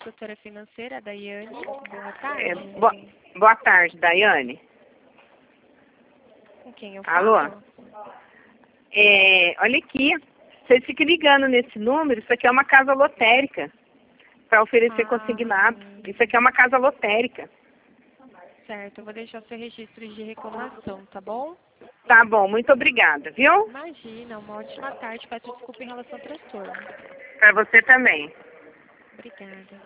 consultora financeira, Daiane. Boa tarde. Boa tarde, Daiane. Com quem eu falo? Alô? Olha aqui, vocês ficam ligando nesse número, isso aqui é uma casa lotérica, para oferecer consignado. Isso aqui é uma casa lotérica. Certo, eu vou deixar o seu registro de reclamação, tá bom? Tá bom, muito obrigada, viu? Imagina, uma ótima tarde. Peço desculpa em relação ao transtorno. Para você também. Obrigada.